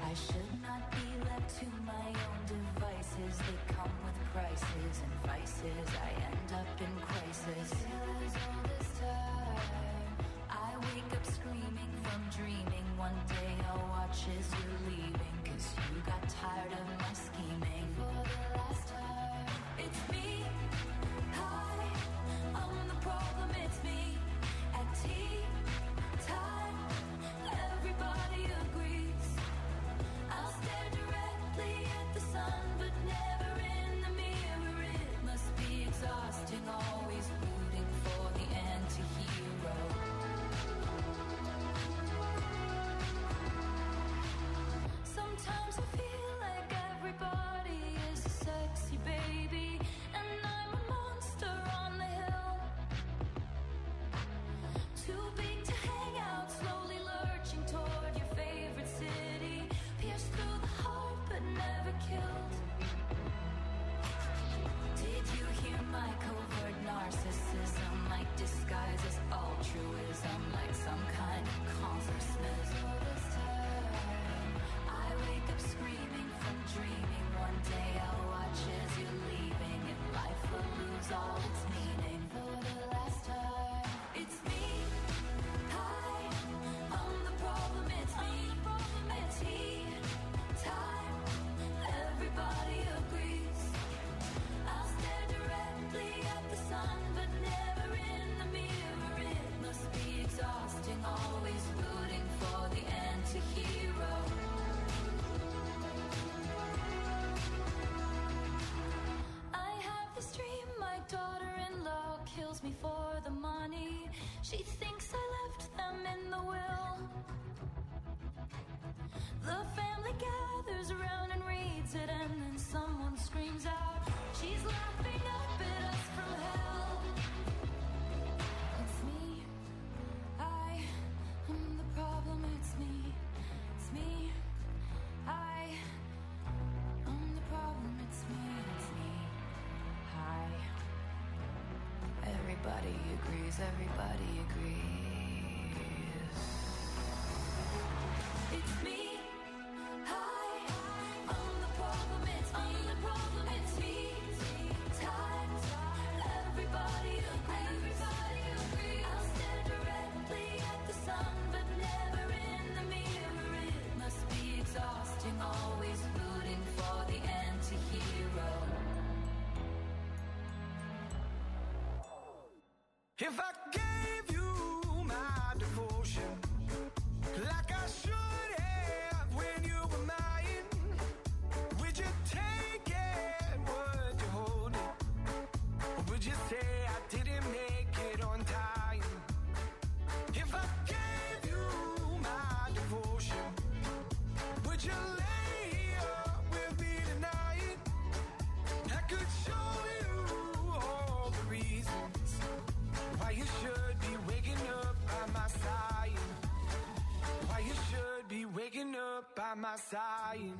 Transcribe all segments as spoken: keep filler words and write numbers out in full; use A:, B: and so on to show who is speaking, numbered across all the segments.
A: I should not be left to my own devices. They come with prices and vices. I end up in crisis. Feels all this time. I wake up screaming from dreaming. One day I'll watch as you're leaving, 'cause you got tired of my scheming. For the last time, it's me. Hi, I'm the problem, it's me. At tea time, everybody agrees. I'll stare directly at the sun, but never in the mirror. It must be exhausting, always rooting for the anti-hero. Sometimes I feel like everybody is a sexy baby, and I'm a monster on the hill. Too big to hang out, slowly lurching toward your favorite city. Pierced through the heart, but never killed. Did you hear my covert narcissism? Like disguise as altruism, like some kind of consciousness. All this time, I wake up screaming from dreaming. One day I'll watch as you're leaving, and life will lose all its meaning. For the last time, it's me. Hi, I'm the problem, it's me. At tea time, everybody agrees. I'll stare directly at the sun, but never in the mirror. It must be exhausting, always rooting for the anti-hero. I have this dream, my daughter-in-law kills me for the money. She thinks I left them in the will. The family gathers around and reads it, and then someone screams out, she's laughing up at us from hell. It's me. I am the problem, it's me. It's me. I am the problem, it's me. It's me. Hi. Everybody agrees, everybody agrees. It's me. Hi, I'm the problem, it's me. I'm the problem, it's me. Time, everybody agrees. Everybody agrees. I'll stare directly at the sun, but never in the mirror. It must be exhausting, always rooting for the anti-hero.
B: If I gave you my devotion, like I should have when you were mine, would you take it? Would you hold it? Or would you say I didn't make it on time? If I gave you my devotion, would you lay here with me tonight? I could show you all the reasons why you should be waking up by my side. Why you should be waking up by my side.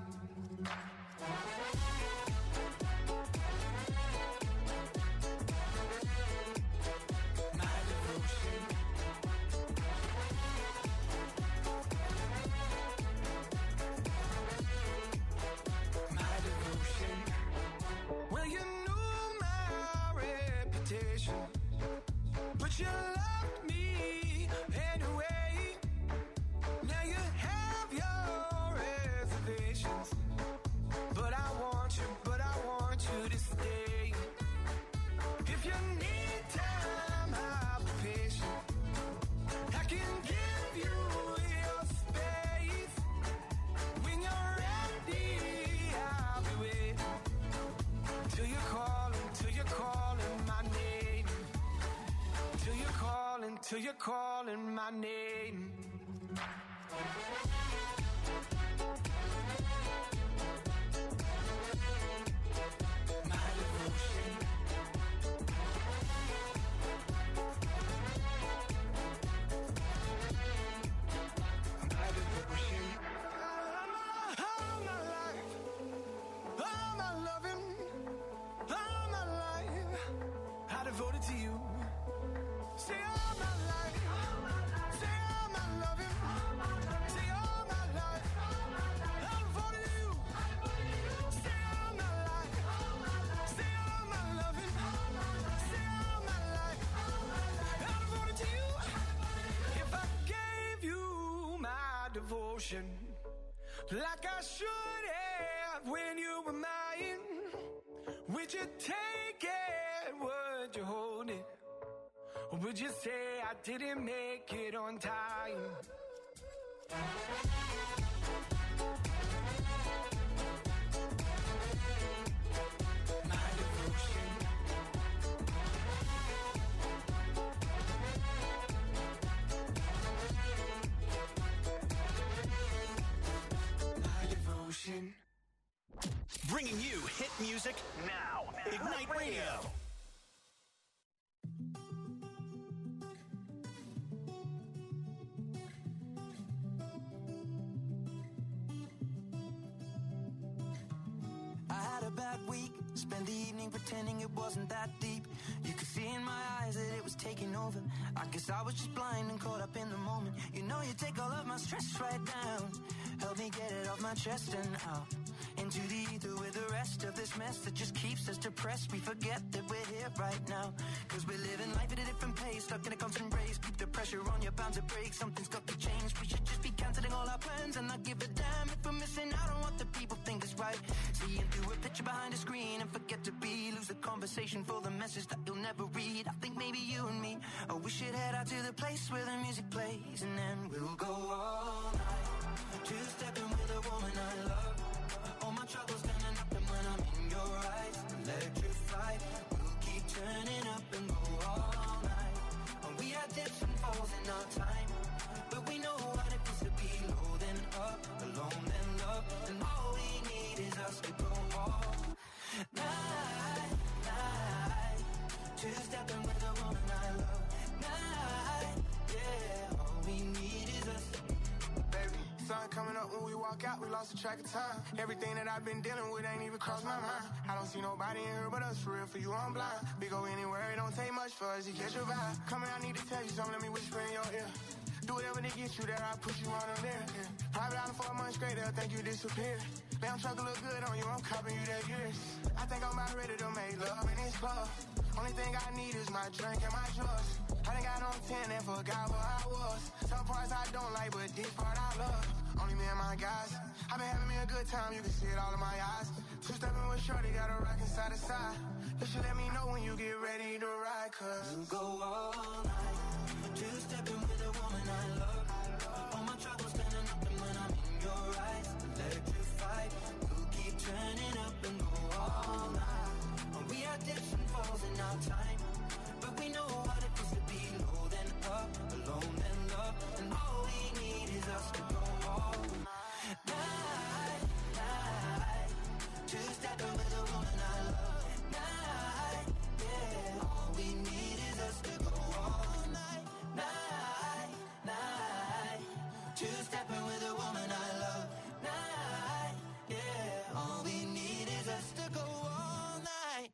B: My devotion. My devotion. Well, you knew my reputation, but you loved me anyway. Now you have your reservations, but I want you, but I want you to stay. If you need time, I'll be patient. I can give you your space. When you're ready, I'll be waiting till you're calling, till you're calling my name. Till you're calling, till you're calling my name. My devotion. My devotion. All my life, all my loving, all my life, I devoted to you. Say all my life, say all my loving, say all devotion, like I should have when you were mine. Would you take it? Would you hold it? Or would you say I didn't make it on time? My devotion, my devotion.
C: Bringing you hit music now. Ignite Radio.
D: I had a bad week, spent the evening pretending it wasn't that deep. You could see in my eyes that it was taking over. I guess I was just blind and caught up in the moment. You know you take all of my stress right down. Help me get it off my chest and out into the ether with the rest of this mess that just keeps us depressed. We forget that we're here right now, cause we're living life at a different pace, stuck in a constant race. Keep the pressure on, you're bound to break. Something's got to change. We should just be cancelling all our plans and not give a damn if we're missing out on what the people think is right. Seeing through a picture behind a screen and forget to be. Lose the conversation for the message that you'll never read. I think maybe you and me, oh, we should head out to the place where the music plays, and then we'll go all night, two-stepping with a woman I love. All my troubles standing up, and when I'm in your eyes, electrified. We'll keep turning up and go all night. And we had dips and falls in our time, but we know what it feels to be low then up, alone then love. And all we need is us to go all night, night. Two-stepping with a woman I love. Night, yeah. All we need is us.
B: Baby, sun coming up when we walk out, we lost the track of time. Everything that I've been dealing with ain't even crossed my mind. I don't see nobody in here but us, for real, for you I'm blind. We go anywhere, it don't take much for us to catch your vibe. Come here, I need to tell you something, let me whisper in your ear. Do whatever to get you there, I put you on a there. Yeah. Private island for a month straight, they'll think you disappeared. Damn truck look good on you, I'm copping you that years. I think I'm about ready to make love in this club. Only thing I need is my drink and my drugs. I done got on ten and forgot where I was. Some parts I don't like, but this part I love. Only me and my guys. I been having me a good time, you can see it all in my eyes. Two-stepping with shorty, got a rock side to side. You should let me know when you get ready to ride, cause
D: we'll go all night, two-stepping with a woman I love. All my troubles standing up, and when I'm in your eyes, electrified. We'll keep turning up and go all night. And we had dips and falls in our time, but we know what it feels to be low then up, alone then love. And all we need is us to go all night, night. Two-stepping with a woman I love. Night, yeah. All we need is us to go all night, night, night. Two-stepping with a woman I love. Night, yeah. All we need is us to go all night.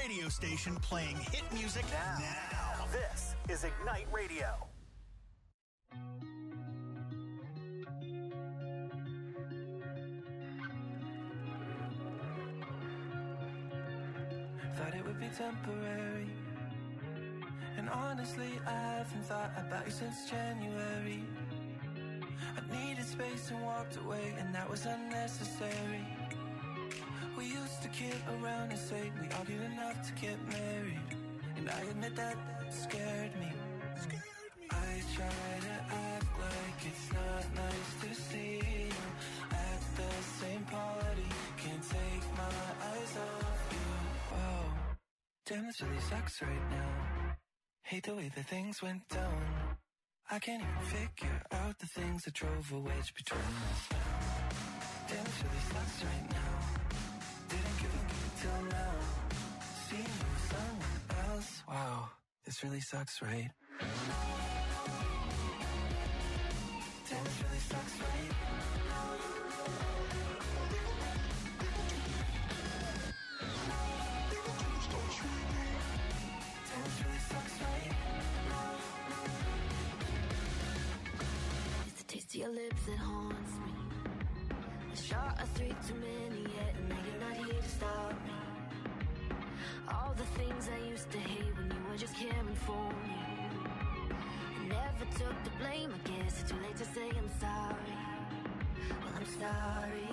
C: radio station playing hit music now. now. This is Ignite Radio.
E: Thought it would be temporary, and honestly I haven't thought about you since January. I needed space and walked away, and that was unnecessary. We used to kid around and say we argued enough to get married, and I admit that scared me. I try to act like it's not nice to see you at the same party. Can't take my eyes off you. Wow, damn, this really sucks right now. Hate the way that things went down. I can't even figure out the things that drove a wedge between us now. Damn, this really sucks right now. Didn't give a good till now. Seeing you with someone else. Wow, this really sucks, right? Damn, this really sucks, right? Damn, this really sucks, right?
A: It's the taste of your lips that haunts me. A shot of three too many yet, and now you're not here to stop me. All the things I used to hate when you were just caring for me. I never took the blame, I guess it's too late to say I'm sorry. Well, I'm sorry.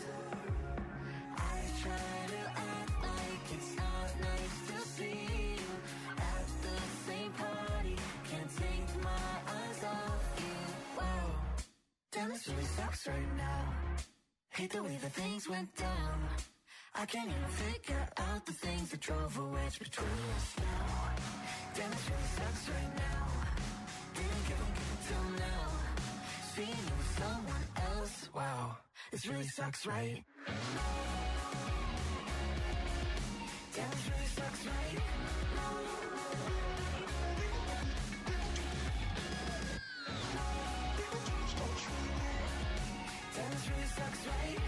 E: I try to act like it's not nice to see you at the same party. Can't take my eyes off you. Wow, damn, this really sucks right now. Hate the way that things went down. I can't even figure out the things that drove a wedge between us now. Damn, this really sucks right now. Didn't give a good till now. Seeing you with someone else. Wow, this really sucks, right? Damn, this really sucks, right? Damn, this really sucks, right?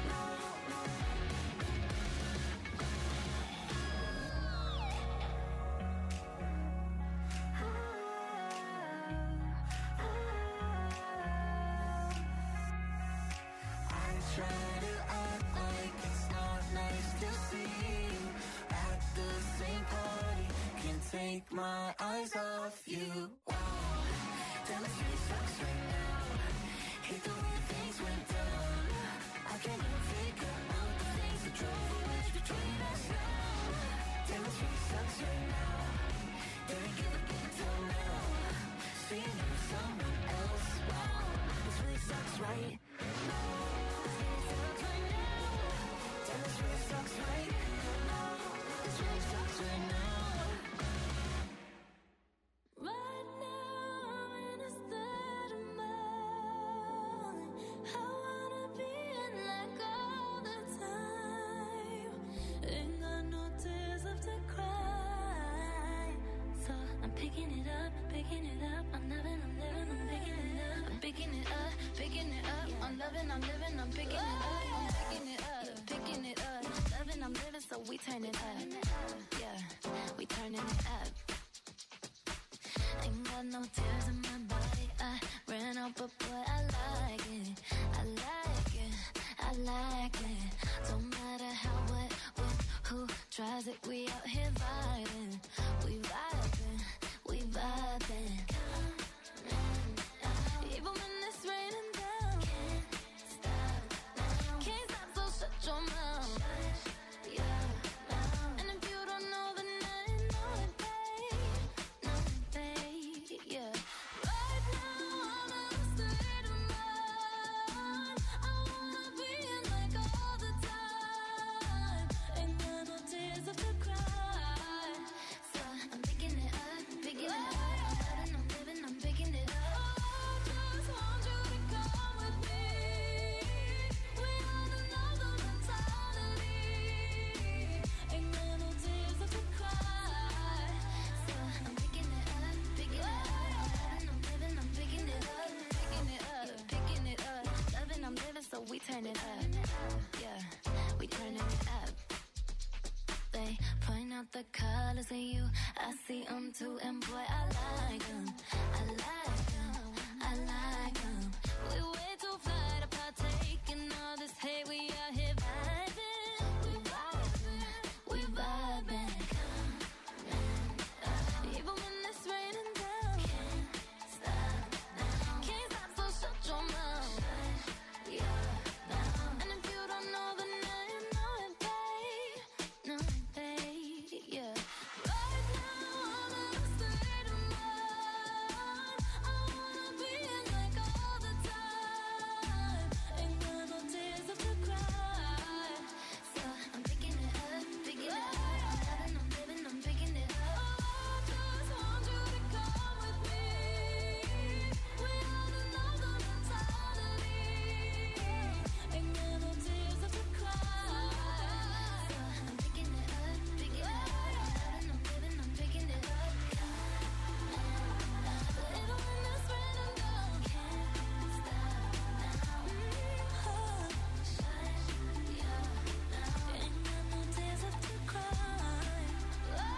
E: Try to act like it's not nice to see you at the same party. Can't take my eyes off you. Wow, damn, this really sucks right now. Hate the way things went down. I can't even figure out the things that drove a wedge between us now. Damn, this really sucks right now. Didn't give a good till now. Seeing you with someone else. Wow, this really sucks, right? This really sucks right now. This really sucks right now.
A: Right now I'm in a state of mind. I wanna be in like all the time. Ain't got no tears left to cry. So I'm picking it up, picking it up. I'm loving, I'm living, I'm picking it up. I'm picking it up, picking it up. I'm loving, I'm living, I'm picking it up. I'm picking it up, picking it up. Loving, I'm living, so we turn it up. Yeah, we turning it up. Ain't got no tears in my body. I ran out, but boy, I like it. I like it, I like it. Don't matter how, what, when, who tries it. We out here vibing. We vibing, we vibing. Even when it's raining down. Can't stop now. Can't stop, so shut your mouth. Shut your mouth. And if you don't know, then I know it, babe. Know it, babe. Yeah. Right now I'm in a state of mind. I wanna be in like all the time. Ain't got no tears left to cry. So I'm picking it up, picking it up. I'm loving, I'm living, I'm picking it up. So we turn it up, yeah, we turning it up. They point out the colors of you. I see them too, and boy, I like them. I like them. I like them. We way too fly to partake in all this hate. We out here vibing. We vibing. We vibing. Even when it's raining down. Can't stop now. Can't stop, so shut your mouth. Shut your mouth. And if you don't know, then now you know it, babe. No, babe, yeah. Right now, I'm in a state of mind. I wanna be in like all the time. Ain't got no tears left to cry. So I'm picking it up, picking it up. I'm loving, I'm living, I'm picking it up. I just want you to come with me. We ought to know the mentality. Ain't got no tears left to cry. So I'm picking it up, picking it up. I'm loving, I'm living, I'm picking it up. Even when it's raining down, can't stop now. Shut your mouth. Ain't got no tears left to cry. I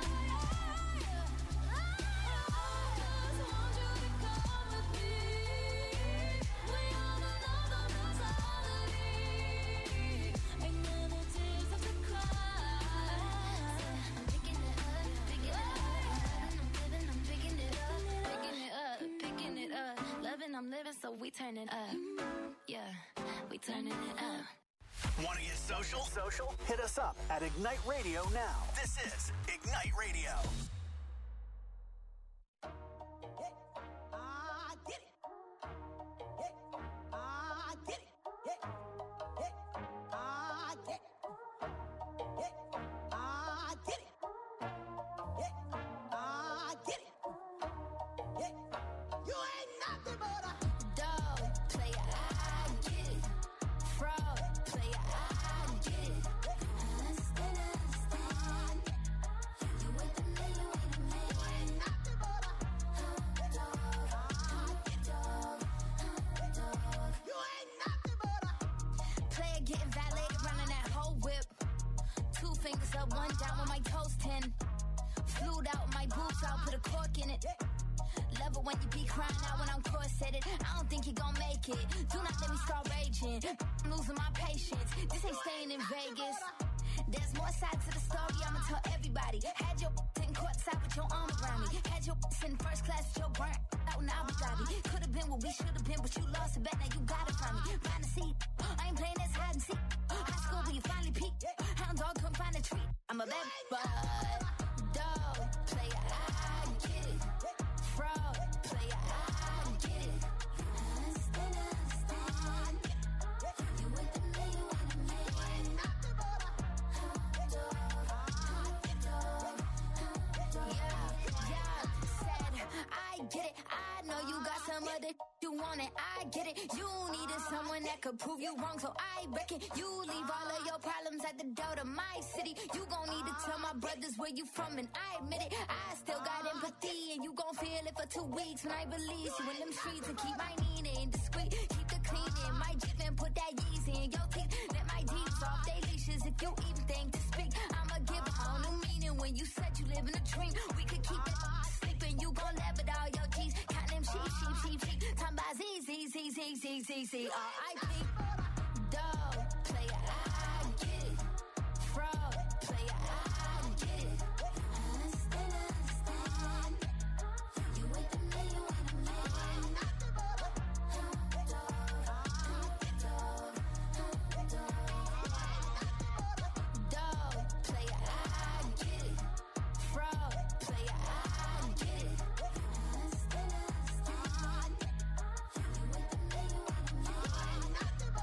A: just want you to come with me. We ought to know the mentality. Ain't got no tears left to cry. I'm picking it up, picking it up. I'm living, I'm picking it up, picking it up, picking it up. Loving, I'm living, so we turn it up. Yeah, we turning it up.
C: Want to get social? Social? Hit us up at Ignite Radio now. This is Ignite Radio.
F: I did it. I did it. I did it. I did it. I did it. You ain't nothing but a
A: Dog player, I get it. Fraud player, I get it. Understand, understand. You with the man, you with the man.
F: nothing but a
A: Dog, dog, dog.
F: you ain't nothing but a
A: Player getting violated, running that whole whip. Two fingers up, one down with my toes ten. Flued out my boots, I'll put a cork in it. Love it when you be crying out when I'm corseted. I don't think you gon' make it. Do not let me start raging. I'm losing my patience. This ain't staying in Vegas. There's more sides to the story, I'ma tell everybody. Had your sitting courtside with your arm around me. Had your sitting first class with your burnt out in Abu Dhabi. Could've been what we should've been, but you lost it back, now you got it from me. Find a seat, I ain't playing this hide and seek. High school where you finally peaked. Hound dog couldn't find a treat. I'm a bad boy. Dog player, I get it. Fraud player, I get it. Understand, understand. You with the man, you with the man. Yeah, yeah, said, I get it. I know you got some other you want it. I get it. You needed someone that could prove you wrong, so I reckon you leave all of your problems at the door to my city. You gon' need to tell my brothers where you from, and I admit it. I still got empathy, and you gon' feel it for two weeks when I release you in them streets and keep my Nina discreet. Keep the clean in my Jeep and put that Yeezy in your teeth. Let my deeds off they leashes if you even think to speak. I'ma give a whole new meaning when you said you live in a dream. We could keep it sleeping, you gon' laugh at all your G's. Count them sheep, sheep, sheep, sheep. Time by Z, Z, Z, Z, Z, Z, Z, R I P. Dog player, I get it. Fraud player, I get it. Understand, understand. You with the man, you with the man. Dog, dog, dog. Dog player, I get it. Fraud player, I get it. Understand, understand. You with the man, you with the man.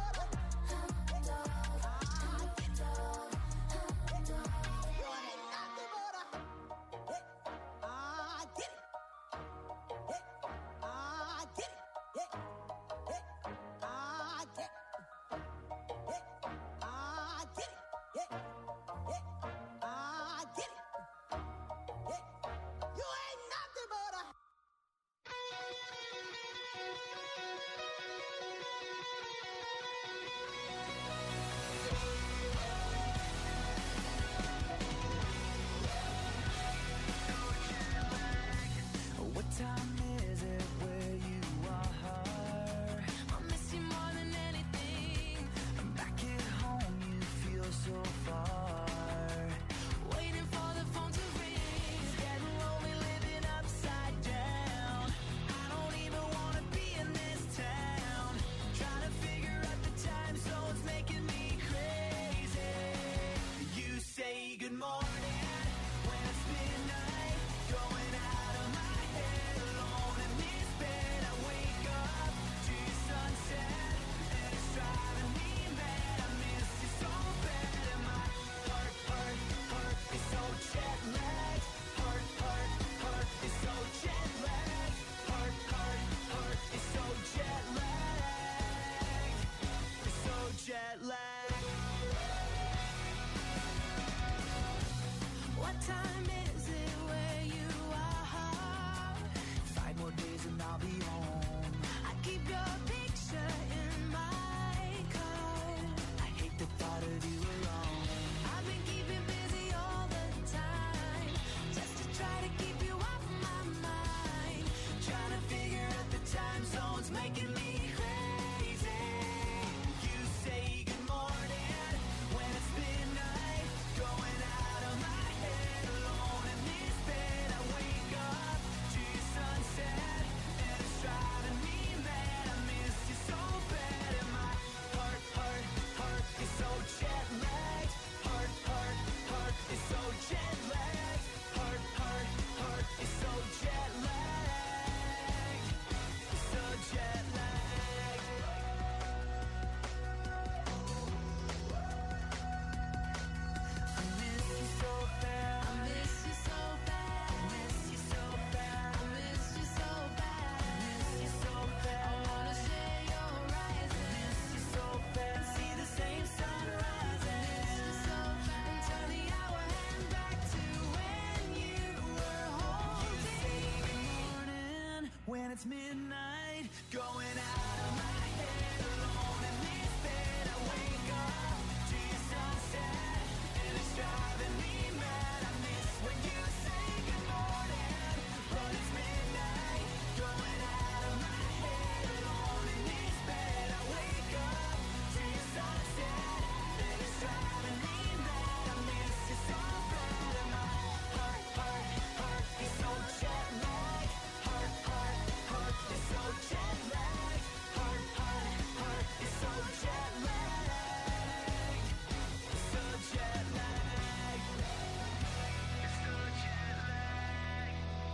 D: it's midnight, going out of my head, alone in this bed. I wake up to your sunset, and it's driving me mad. I miss when you say good morning, but it's midnight, going out of my head, alone in this bed. I wake up to your sunset, and it's driving me mad. I miss you so bad, and my heart, heart, heart is so jet lagged. Heart, heart, heart is so jet lagged. Heart, heart, heart is so jet lagged. So jet lagged. It's so jet lagged.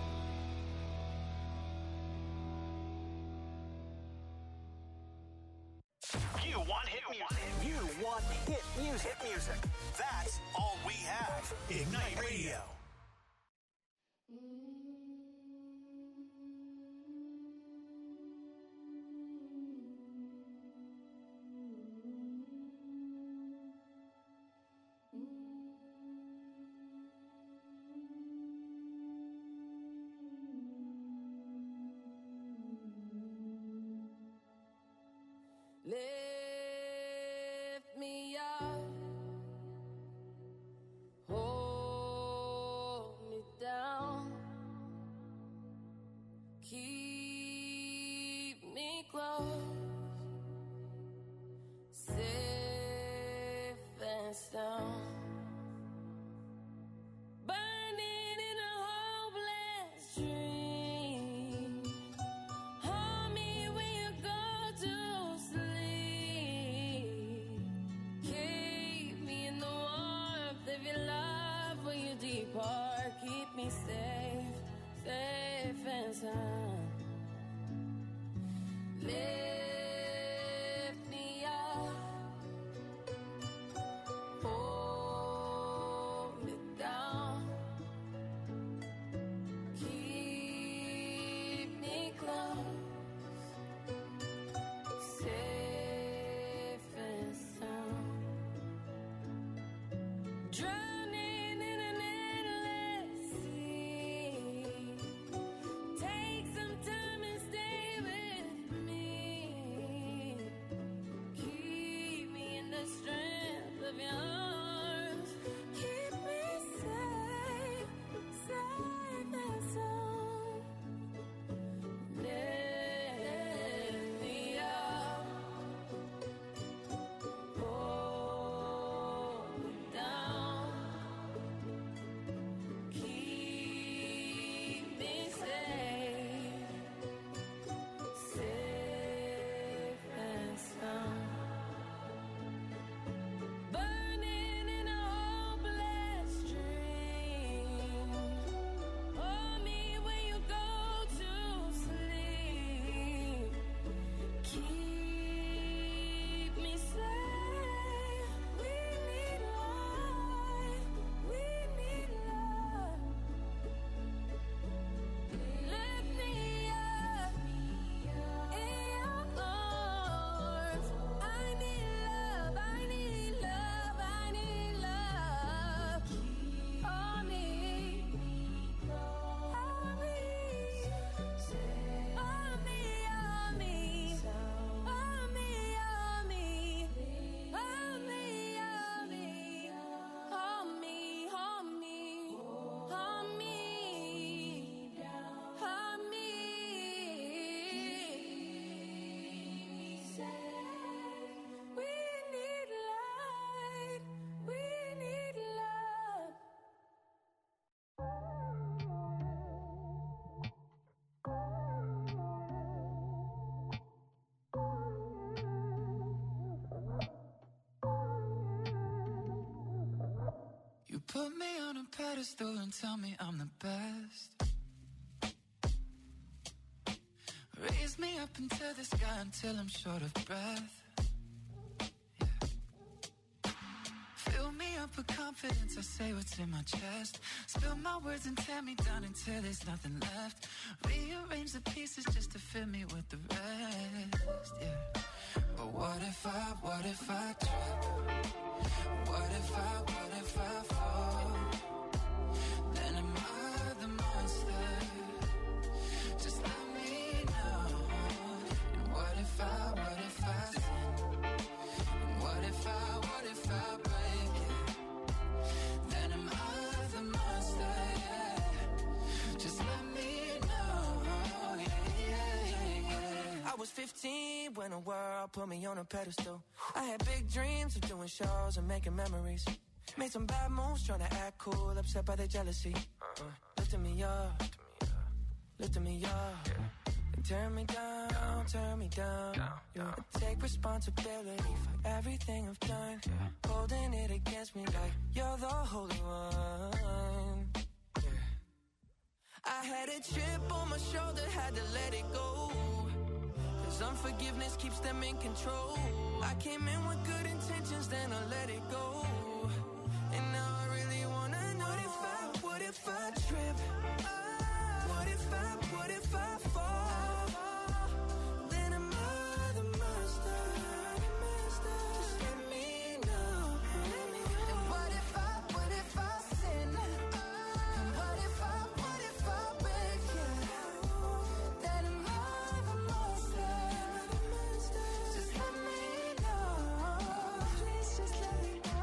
C: You want hit music. You want hit music. Hit music. That's all we have. Ignite Radio.
G: Lift me up, hold me down, keep me close, safe and sound. Burning in a hopeless dream. Hold me when you go to sleep. Keep me in the warmth of your love when you depart. Keep me safe, safe and sound. Lift me up, hold me down, keep me close, safe and sound. Drowning in an endless sea. Take some time and stay with me. Keep me in the strength of your arms. Keep me safe, safe and sound. Lift me up, hold me down, keep me safe, safe and sound. Burning in a hopeless dream. Hold me when you go to sleep. Keep me safe. We need life. We need love. Lift me up in your arms. I need love. I need love. I need love. Hold me. Hold me. Hold me. Hold me. Hold me. Hold me. Hold me. Hold me. Hold me. Hold me. Hold me. Hold me. We need light. We need love.
D: You put me on a pedestal and tell me I'm the best. Raise me up into the sky until I'm short of breath. Yeah. Fill me up with confidence, I say what's in my chest. Spill my words and tear me down until there's nothing left. Rearrange the pieces just to fill me with the rest. Yeah. But what if I, what if I trip? What if I, what if I fall? Then am I the monster? Just let me know.
E: fifteen when the world put me on a pedestal. I had big dreams of doing shows and making memories. Made some bad moves trying to act cool, upset by their jealousy. Uh, lifting me up, lifting me up. And turn me down, turn me down. Yeah. I take responsibility for everything I've done. Holding it against me like you're the holy one. I had a chip on my shoulder, had to let it go. Cause unforgiveness keeps them in control. I came in with good intentions, then I let it go. And now I really wanna know, what if I, what if I trip? What if I, what if I fall? Then am I the master? Just let me know. And what if I, what if I sin? And what if I, what if I break? Then am I the master? Just let me know. Please just let me know.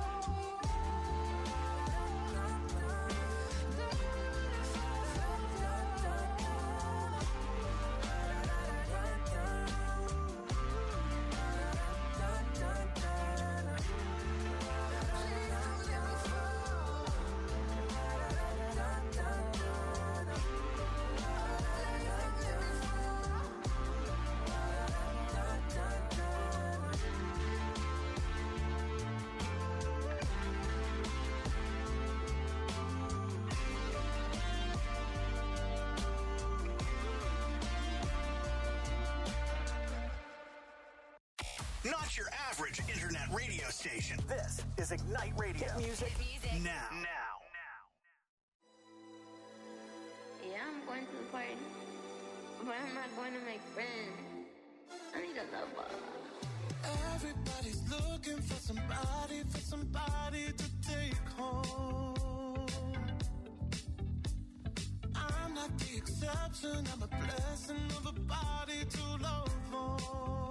C: Not your average internet radio station. This is Ignite Radio. Hit music, now. Now.
H: Yeah, I'm going to the party, but I'm not going to make friends. I need a lover.
E: Everybody's looking for somebody, for somebody to take home. I'm not the exception, I'm a blessing of a body to love on.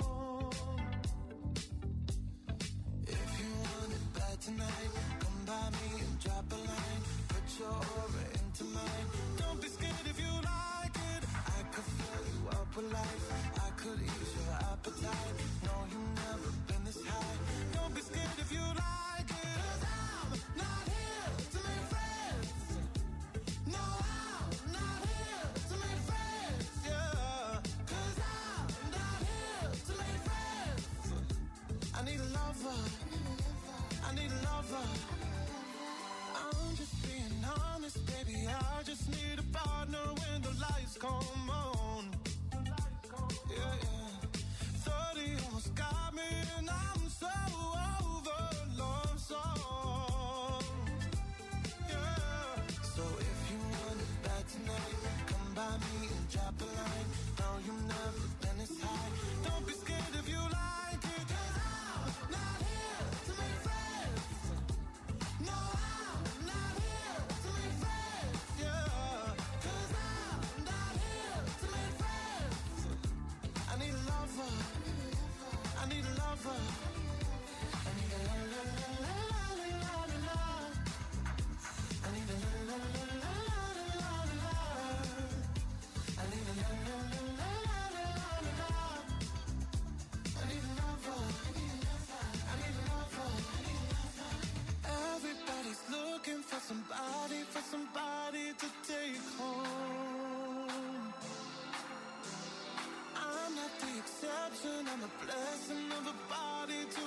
E: If you want it bad tonight, come by me and drop a line. Put your aura into mine. Don't be scared if you like it. I could fill you up with life. I could ease your appetite. No, you've never been this high. Don't be scared if you like it. Cause I'm not here to make friends. No, I'm not here to make friends. Yeah. Cause I'm not here to make friends. I need a lover. I need a lover. I'm just being honest, baby. I just need a partner when the lights come on. Yeah, yeah. thirty almost got me, and I'm so over love song. Yeah. So if you want it bad tonight, come by me and drop a line. No, you've never been this high. Don't be scared if you like it. Cause I'm not here to make friends. No, I'm not here to make friends. Yeah. Cause I'm not here to make friends. I need a lover. I need a lover. I need a la la la la la la la. I need a la la la la la la la. I need a la la la la la la la. I need a lover. I need a lover. Everybody's looking for somebody, for somebody to take home. I'm not the exception, I'm a blessing of a body to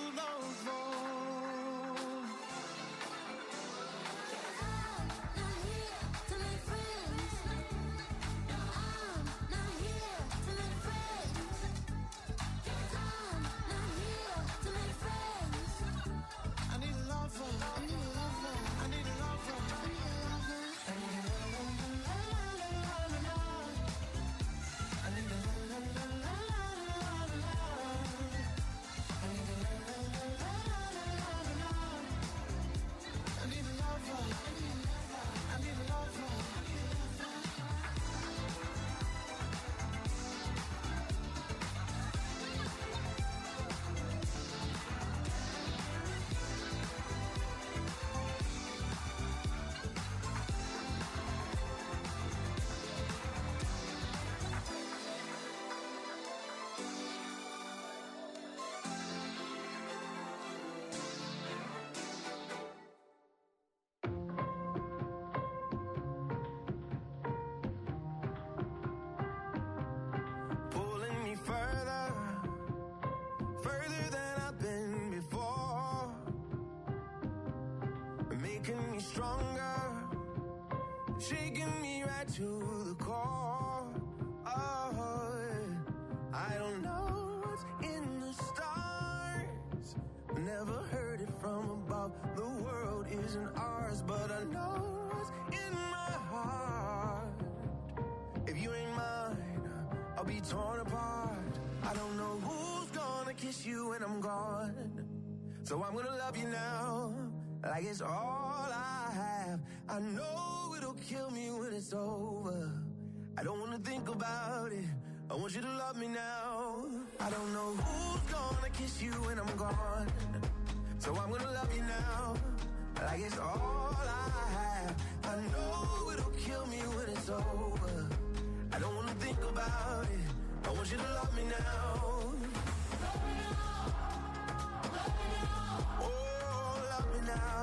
E: making me stronger, shaking me right to the core. Oh, I don't know what's in the stars, never heard it from above. The world isn't ours, but I know what's in my heart. If you ain't mine, I'll be torn apart. I don't know who's gonna kiss you when I'm gone, so I'm gonna love you now, like it's all I have. I know it'll kill me when it's over. I don't wanna think about it, I want you to love me now. I don't know who's gonna kiss you when I'm gone, so I'm gonna love you now, like it's all I have. I know it'll kill me when it's over. I don't wanna think about it, I want you to love me now. Love me now, love me now. Oh, love me now.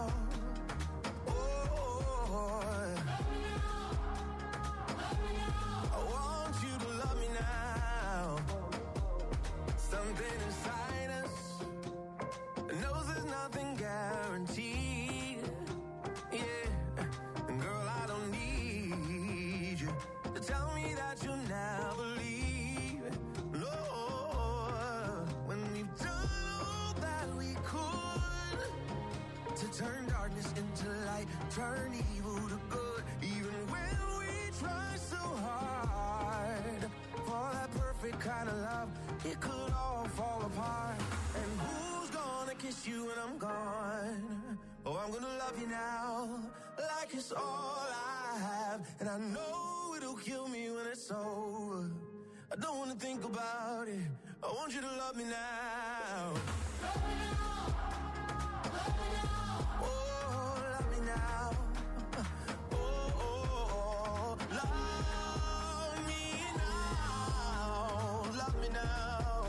E: Oh, love me now, love me now. I want you to love me now. Something inside us knows there's nothing guaranteed. Yeah, and girl, I don't need you to tell me that you'll never leave. No, when we've done all that we could to turn darkness into light, turn evil to good, even when we try so hard for that perfect kind of love, it could all fall apart. And who's gonna kiss you when I'm gone? Oh, I'm gonna love you now, like it's all I have. And I know it'll kill me when it's over. I don't wanna think about it, I want you to love me now. Love me now, love me now. Oh, love me now. Oh, oh, oh, love me now, love me now.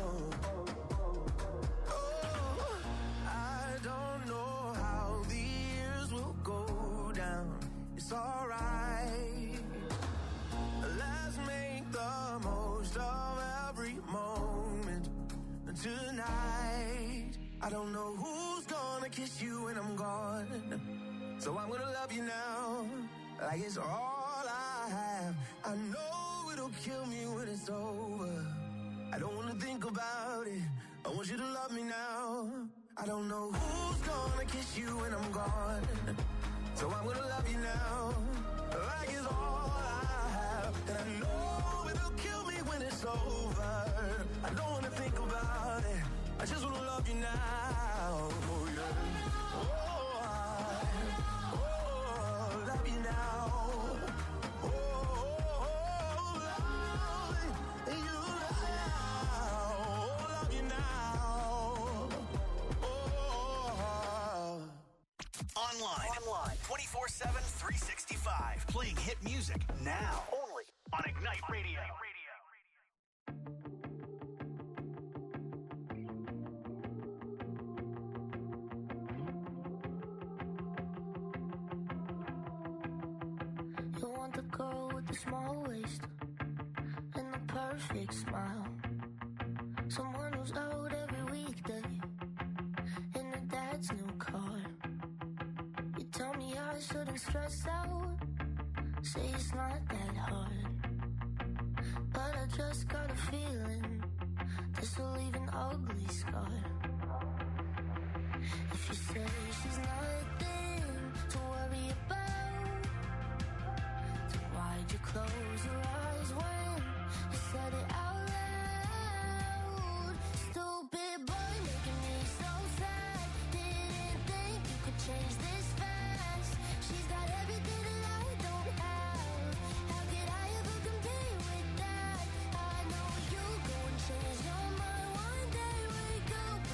E: Oh, I don't know how the years will go down. It's alright. Let's make the most of every moment tonight. I don't know who's gonna kiss you when I'm gone, so I'm gonna love you now, like it's all I have. I know it'll kill me when it's over. I don't wanna think about it, I want you to love me now. I don't know who's gonna kiss you when I'm gone, so I'm gonna love you now, like it's all I have. And I know it'll kill me when it's over. I don't wanna think about it, I just wanna love you now. Oh, yeah. Oh, I, oh, love you now. Oh, oh, oh, love you now. Oh, love you now. Oh.
C: Online. Online. twenty-four seven, three sixty-five. Playing hit music now. Only on Ignite Radio.
I: You want the girl with the small waist and the perfect smile. Someone who's out every weekday in her dad's new car. You tell me I shouldn't stress out, say it's not that hard. But I just got a feeling this will leave an ugly scar. If you say she's nothing to worry about, then why'd you close your eyes when you said it out loud? Stupid boy making me so sad. Didn't think you could change this fast. She's got everything that I don't have. How could I ever compete with that? I know you go and change your mind one day. Wake up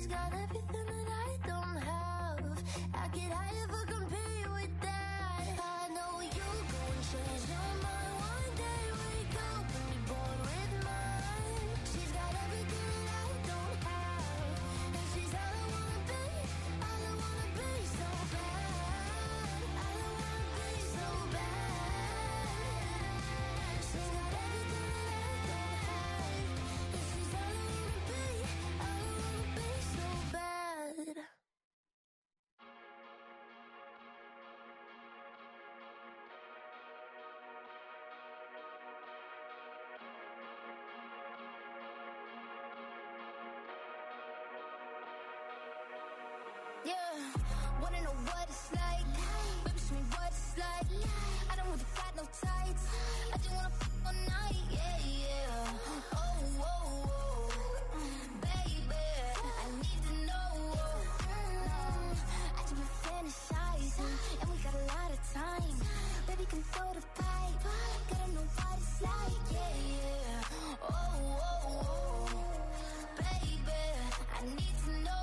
I: got everything that I don't have. I could I ever compare with that? I know you go and change your mind one day. Wake up and be bored with mine. She's got everything that I don't have, and she's all I wanna be. All I wanna be so bad. All I wanna be so bad. She's got everything that I don't have, and she's all I wanna be. All I wanna be so bad. Yeah, wanna know what it's like? Baby, show me what it's like. I don't really got no tights. I just wanna f all night. Yeah, yeah. Oh, oh, oh, baby, I need to know. Mm, I just been fantasizing, and we got a lot of time. Baby, come throw the pipe. Gotta know what it's like. Yeah, yeah. Oh, oh, oh, baby, I need to know.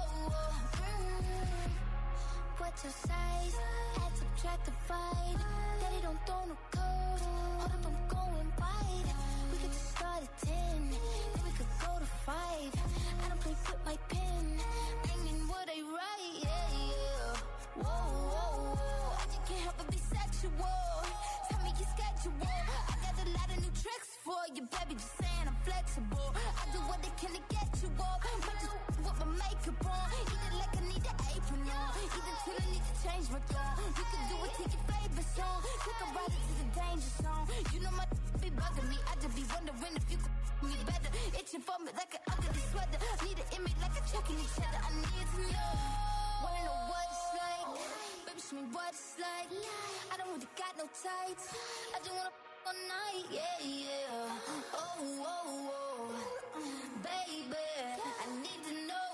I: Mm, what's your size? Add, subtract, divide. Daddy don't throw no code. Hold up, I'm going wide. We could just start at ten, then we could go to five. I don't play with my pen. I mean what I write. Yeah, yeah. Whoa, whoa, whoa. I just can't help but be sexual. Tell me your schedule. I got a lot of new tricks for you, baby. Just saying I'm flexible. I do what I can to get you off. Might just with my makeup on. Either like I need an apron on. Either till I need to change my tone. You can do it to your favorite song. Take a ride into the danger zone. You know my be bugging me. I just be wondering if you could me better. Itching for me like an ugly sweater. Need an image like a checking each other. I need to know. Wanna know what it's like? Baby, show me what it's like. I don't really got no tights. I just wanna f all night. Yeah, yeah. Oh, oh, oh, baby, I need to know.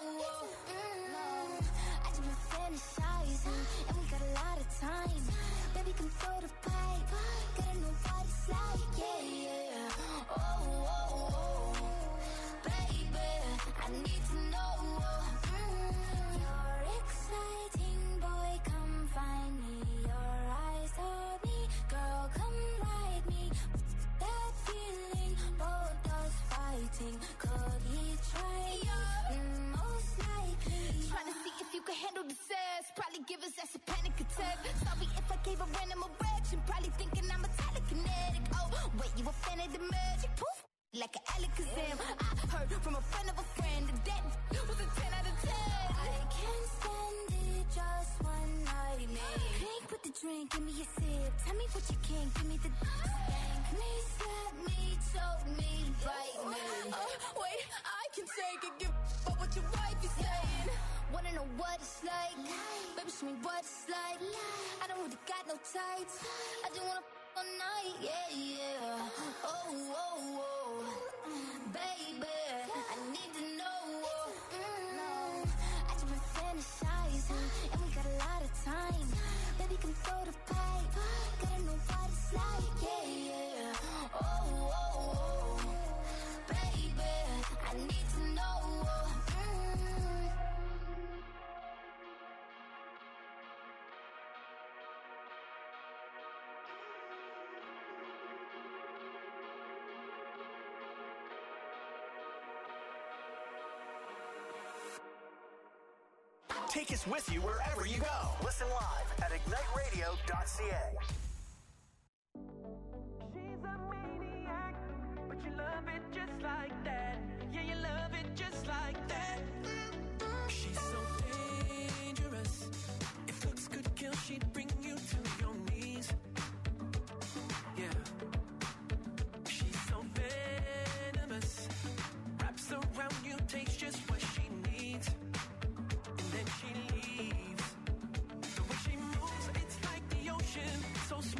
I: Mm, I just been fantasizing, and we got a lot of time. Baby, come throw the pipe. Gotta know what it's like. Yeah, yeah. Oh, oh, oh, baby, I need to know. Mm, you're exciting, boy, come find me. Your eyes on me, girl, come ride me. That feeling, both us fighting. Could he try you? Mm, most likely. Trying to see if you can handle the sex. Probably give us that's a panic attack. Sorry if I gave a random erection. Probably thinking I'm a telekinetic. Oh, wait, you a fan of the magic? Poof, like an Alakazam. I heard from a friend of a friend that that was a ten out of ten. I can't stand it, just one night, man. Pink with the drink, give me a sip. Tell me what you can, give me the spank me, slap me, choke me, bite me. Uh, wait, I can take it, give up what your wife is saying. Wanna know what it's like? Baby, show me what it's like. I don't really got no tights. I just wanna f all night. Yeah, yeah. Oh, oh, oh, baby, I need to know. Mm, I just been fantasizing, and we got a lot of time. Baby, come throw the pipe. Gotta know what it's like. Yeah, yeah. Oh, oh, oh, baby, I need to know. Mm.
C: Take us with you wherever you go. Listen live at ignite radio dot c a.
E: She's a maniac, but you love it just like that. Yeah, you love it just like that. She's so dangerous. If looks could kill, she'd bring you to your knees. Yeah. She's so venomous. Wraps around you, takes just what she needs. And then she leaves. The way she moves, it's like the ocean. So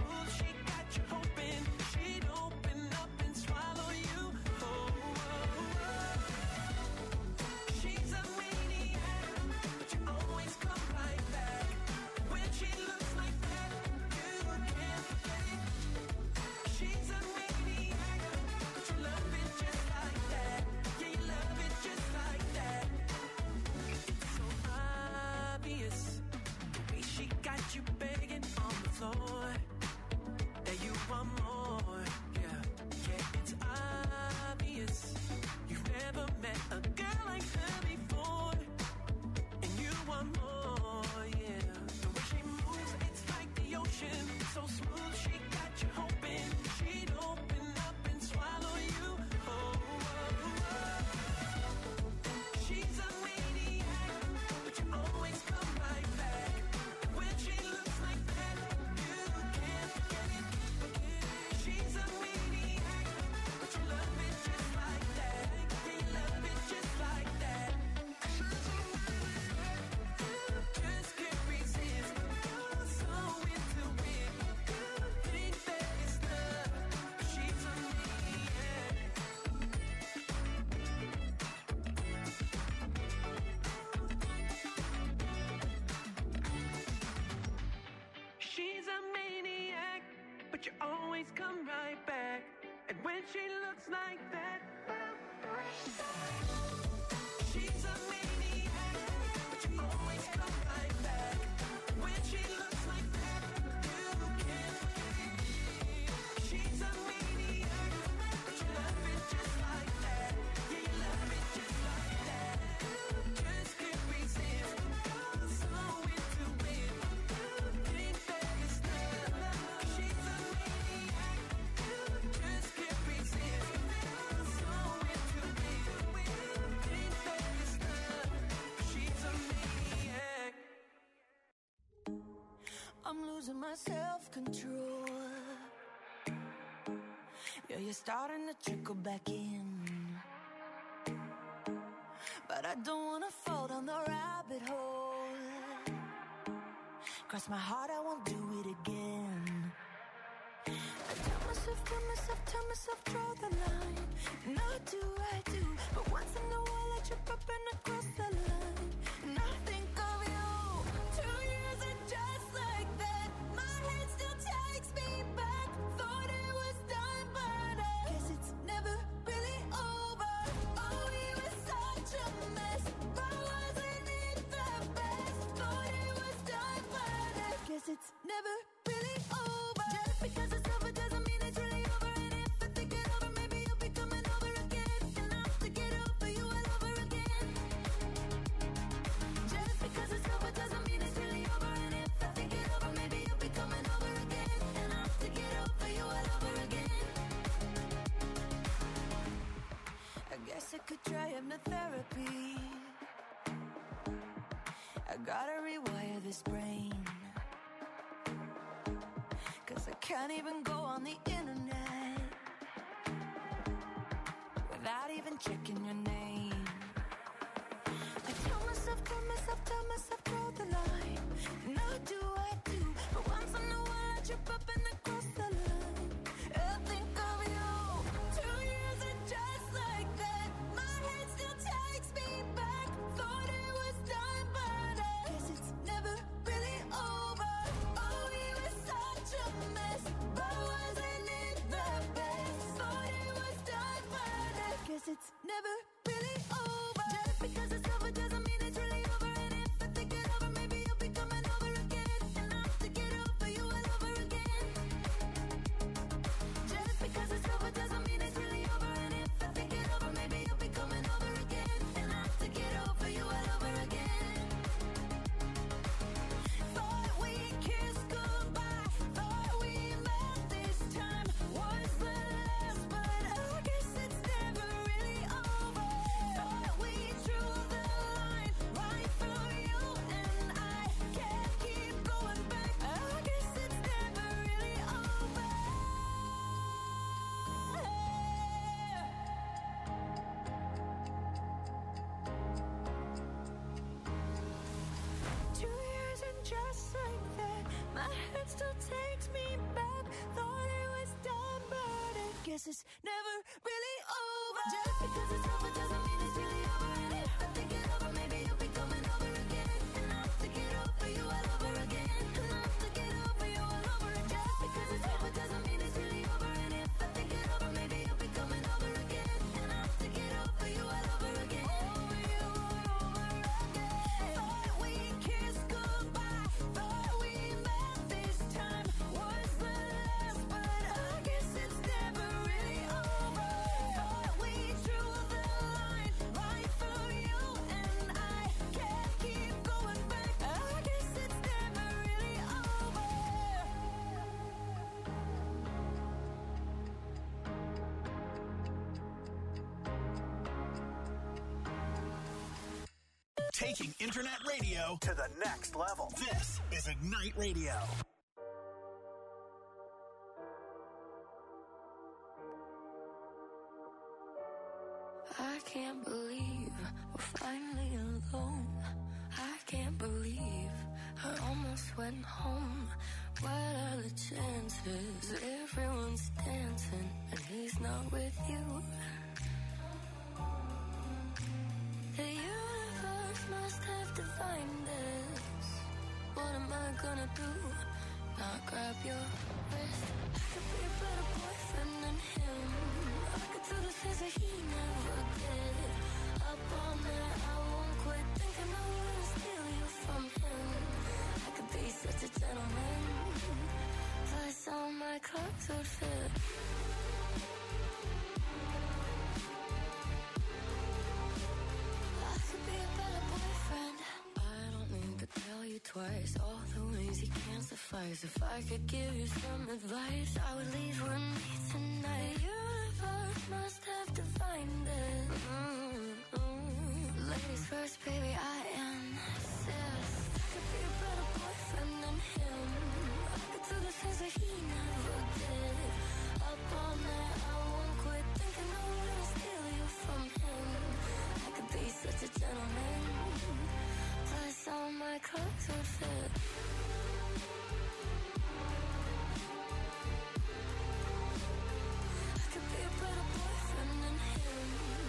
E: always come right back. And when she looks like that, she's a maniac, but you always come right back. When she looks like that, you can't believe. She's a maniac, but you love it just like that. Yeah, you love it just like that. Just can't resist. So into it. Think that it's love. She's a maniac. Just can't resist. So into it. Think that it's love. She's a maniac.
I: I'm losing my self-control. Yeah, you're starting to trickle back in. But I don't wanna fall down the rabbit hole. Cross my heart, I won't do it again. I tell myself, tell myself, tell myself, draw the line. And I do, I do. But once in a while I trip up and I cross the line. And I think of you. Two years and just like that, my head still takes me back. Thought it was done, but I guess it's never really over. Oh, we were such a mess, but wasn't it the best? Thought it was done, but I guess it's never really over. Just because it's over doesn't mean it's really over. And if I think it over, maybe you'll be coming over again. And I'll have to get over you all over again. Just because it's over doesn't mean it's really over. And if I think it over, maybe you'll be coming over again. And I'll have to get over you all over again. I guess I could try hypnotherapy. I gotta rewire this brain. Cause I can't even go on the internet without even checking your name. I tell myself, tell myself, tell myself, draw the line. And I do, I do. But once in a while I trip up and I cross the line. I think of you. Two years and just like that, my head still takes me back. Thought it was done, but I guess it's never really over. Oh, we were such a mess, but wasn't it the best? Thought it was done, but I guess it's never really over. Just because it's over doesn't mean it's really over. And if I think it over, maybe you'll be coming over again. And I'll have to get over you all over again. Just because it's over doesn't mean it's really over. And if I think it over, maybe you'll be coming over again. And I'll have to get over you all over again. Thought we kissed goodbye. Thought we met this time was the last, but I guess it's never really over. Thought we drew the line right through you, and I can't keep going back. I guess it's never really over. Two years and just like that, my head still takes me back. Thought it was done, but I guess it's never really over. Just because it's over doesn't mean it's really over. And if I think it over, maybe you'll be coming over again. And I'll have to get over you all over again. And I'll have to get over you all over again. Just because it's over doesn't mean it's really over. And if I think it over, maybe you'll be coming over again. And I'll have to get over you all over again. Over you all over again. Thought we kissed goodbye. Thought we met this time was the last, but I guess it's never really over. Thought we drew the line right through you, and I can't keep going back. I guess it's never really over.
C: Taking internet radio to the next level. This is Ignite Radio.
I: I can't believe we're finally alone. I can't believe I almost went home. What are the chances? Everyone's dancing and he's not with you. The universe must have defined this. What am I gonna do? not grab your wrist. I could be a better boyfriend than him. I could do the things that he never did. Up all night, I won't quit thinking I wanna steal you from him. I could be such a gentleman. Plus all my clothes would fit. I could be a better boyfriend. I don't need to tell you twice all the ways you can't suffice. If I could give you some advice, I would leave with me tonight. The universe must have divined it. Mm-hmm. Ladies first, baby, I insist. I could be a better boyfriend than him. I could do the things that he never did. Up all night, I won't quit thinking I wanna steal you from him. I could be such a gentleman. Plus all my clothes would fit. I could be a better boyfriend than him.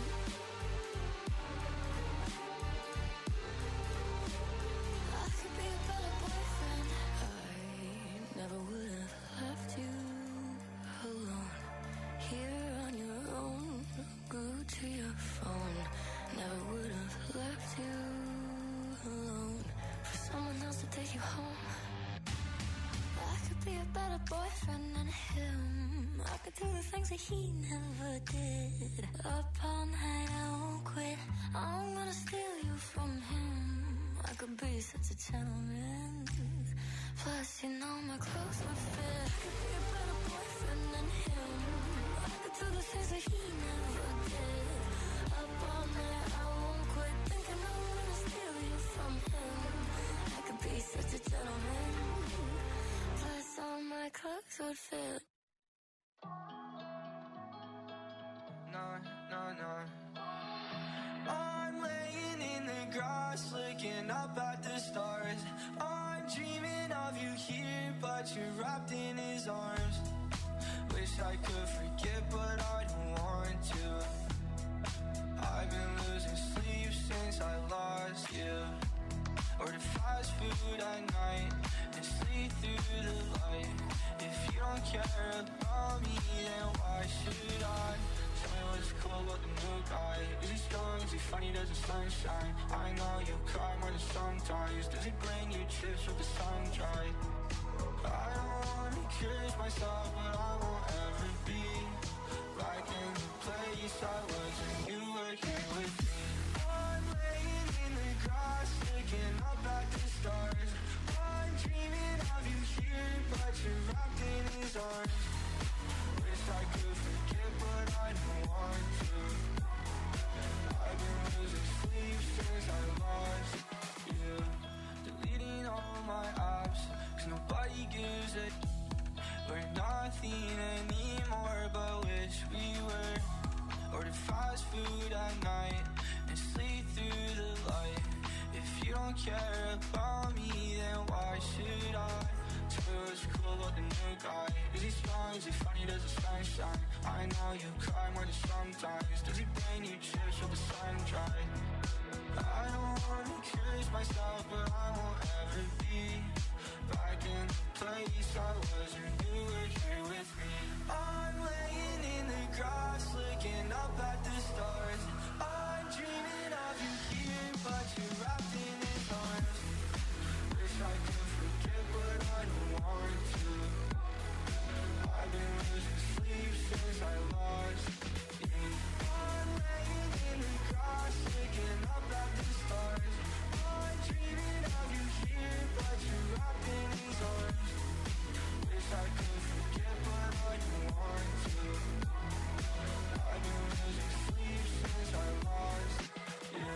I: I could be a better boyfriend. I never would have left you alone. Here on your own, glued to your phone. Never would have left you alone for someone else to take you home. I could be a better boyfriend than him. I could do the things that he never did. Up all night, I won't quit. I'm gonna steal you from him. I could be such a gentleman. Plus, you know my clothes would fit. I could be a better boyfriend than him. I could do the things that he never did. Up all night, I won't quit thinking I wanna steal you from him. I could be such a gentleman. Plus, all my clothes would fit.
E: No, no, no. I'm laying in the grass, looking up at the stars. I'm dreaming of you here, but you're wrapped in his arms. Wish I could forget, but I don't want to. I've been losing sleep since I lost you. Order fast food at night and sleep through the light. If you don't care about me, then why should I? Tell me what's cool about the new guy. Is he strong? Is he funny? Does the sunshine? I know you cry more than sometimes. Does he bring you chips with the sun dry? I don't wanna curse myself, but I won't ever be back in the place I was when you were here with me. I'm laying in the grass, looking up at the stars. I'm dreaming of you here, but you're wrapped in his arms. Wish I could forget, but I don't want to. I've been losing sleep since I lost you. Deleting all my apps, cause nobody gives a. We're nothing anymore, but wish we were. Order fast food at night and sleep through the light. If you don't care about me, then why should I? Tell me what's cool about the new guy. Is he strong? Is he funny? Does the sunshine? I know you cry more than sometimes. Does he bring you chips with the sun dry? I don't wanna curse myself, but I won't ever be back in the place I was when you were here with me. I'm laying in the grass, looking up at the stars. I'm dreaming of you here, but you're wrapped in his arms. Wish I could forget, but I don't want to. I've been losing sleep since I lost you. I'm laying in the grass, looking up at the stars. I'm dreaming of you here, but you're wrapped in his arms. Wish I could forget, but I don't want to. I've been losing sleep since I lost you.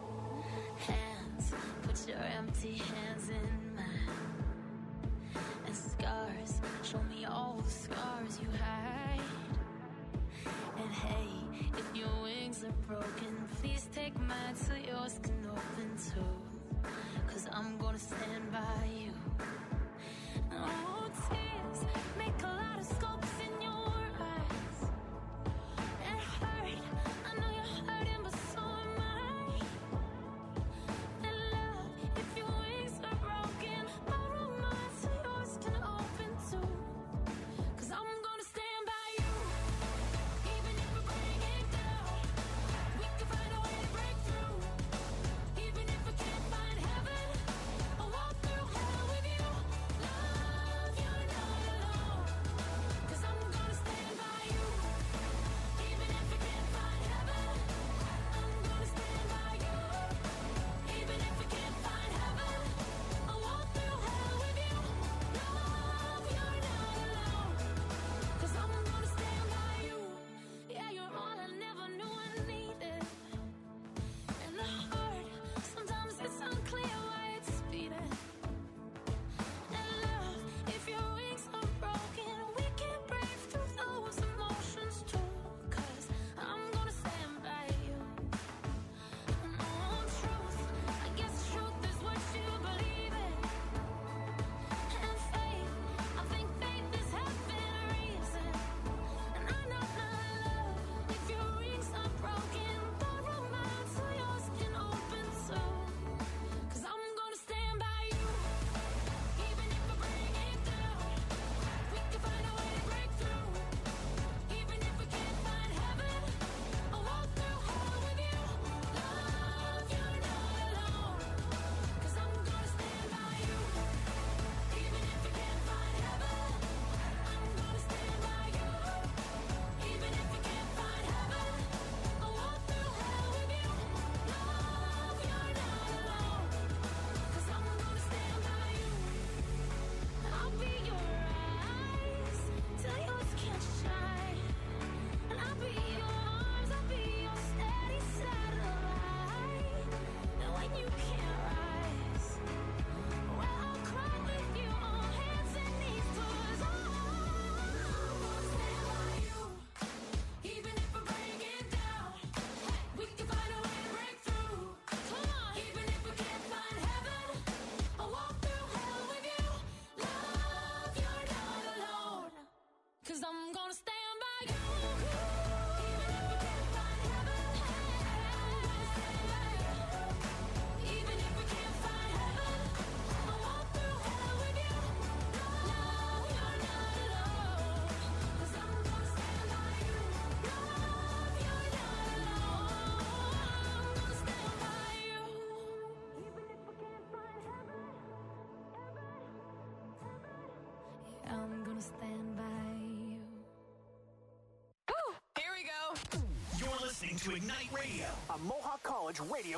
I: Hands, put your empty hands in mine, and the scars. Show me all the scars you hide. And hey, if your wings are broken, please take mine so yours can open too. Cause I'm gonna stand by you. Oh, tears make a lot of scopes in your eyes. It hurt, I know you're hurting, but so am I. And love, if your wings are broken, borrow mine so yours can open too. Cause I'm gonna stand by you, even if we bring it down. We can find a way to break through, even if we can't find heaven. I'll walk through hell with you. Love, you're not alone. Cause I'm gonna stand by you, even if we can't find heaven. I'm gonna stand by you, even if we can't find heaven. I'll walk through hell with you. Love, you're not alone. Cause I'm gonna stand by you. Yeah, you're all I never knew I needed. And the heart, sometimes it's unclear why it's beating. And love, if your wings are broken, we can break through those emotions too. Cause I'm gonna stand by you. And oh, truth, I guess truth is what you believe in. And faith, I think faith is having a reason. And I know my love, if your wings are broken, borrow mine so yours can open too. Cause I'm gonna stand by you, even if we bring it down. We can find a way to break through, even if we can't find heaven. I'll walk through hell with you. Love, you're not alone. Cause I'm gonna stand by you, even if we can't find heaven. I'm gonna stand by you, even if we can't find heaven. I'll walk through hell with you. Love, you're not alone. Cause I'm gonna stand by you. I'll be your eyes till yours can't shine. And I'll be your arms, I'll be your steady satellite. And when you can't rise, well, I'll cry with you on hands and knees. Cause I'm gonna stand by you, even if we break it down. We can find a way to break through. Come on, even if we can't find heaven. I'll walk through hell with you. Love, you're not alone. Cause I'm gonna stand by you, even if we can't find heaven. Even if we can't find heaven, I'll walk through hell with you. Love, you're not alone. Cause I'm gonna stand by you. Love, you're not alone. I'm gonna stand by you, even if we can't find heaven. Yeah, I'm gonna stand by you.
G: Here we go.
C: You're listening to Ignite Radio, a Mohawk College radio